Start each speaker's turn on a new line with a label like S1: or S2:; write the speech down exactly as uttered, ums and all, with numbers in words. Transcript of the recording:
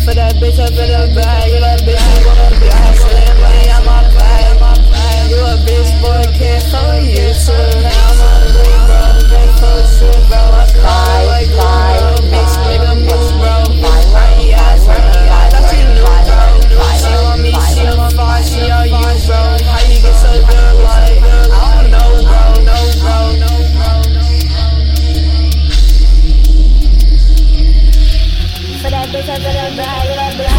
S1: For that bitch up in the bag, for that bitch who wanna be hustling money on my back. You a bitch boy, can't follow you too. Now I'm on the way, bro. Been full of shit, bro. I fly like glue, bro. Bitch, make a move, bro. I ain't ass, I thought you knew, bro. She want me, she on fire, she on you, bro. How you get so good, like, I don't know, bro. No, bro, no, bro. For that bitch, I better bag, for that bitch.